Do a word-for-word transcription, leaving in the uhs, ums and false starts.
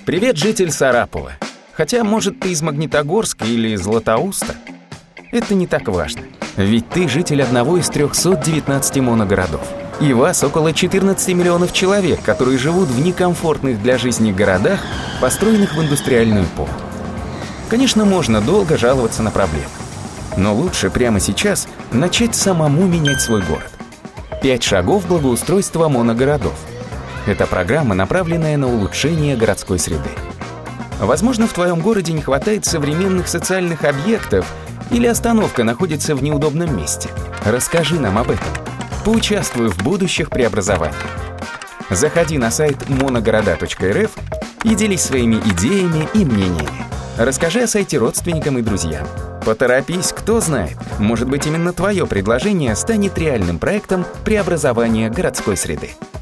Привет, житель Сарапула. Хотя, может, ты из Магнитогорска или Златоуста? Это не так важно. Ведь ты житель одного из трехсот девятнадцати моногородов. И вас около четырнадцати миллионов человек, которые живут в некомфортных для жизни городах, построенных в индустриальную эпоху. Конечно, можно долго жаловаться на проблемы. Но лучше прямо сейчас начать самому менять свой город. Пять шагов благоустройства моногородов. Это программа, направленная на улучшение городской среды. Возможно, в твоем городе не хватает современных социальных объектов или остановка находится в неудобном месте. Расскажи нам об этом. Поучаствуй в будущих преобразованиях. Заходи на сайт моногорода точка эр эф и делись своими идеями и мнениями. Расскажи о сайте родственникам и друзьям. Поторопись, кто знает, может быть, именно твое предложение станет реальным проектом преобразования городской среды.